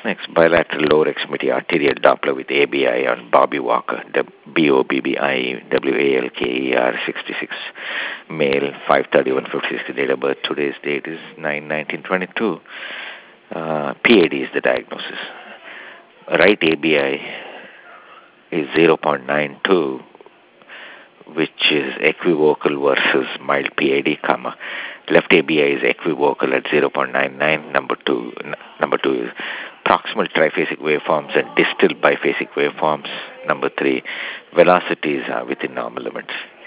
Next, bilateral lower extremity arterial Doppler with ABI on Bobby Walker, BOBBIWALKER, 66, male, 5/31/56, date of birth. Today's date is 9/19/22. PAD is the diagnosis. Right ABI is 0.92, which is equivocal versus mild PAD, comma. Left ABI is equivocal at 0.99. Number two is proximal triphasic waveforms and distal biphasic waveforms. Number three, velocities are within normal limits.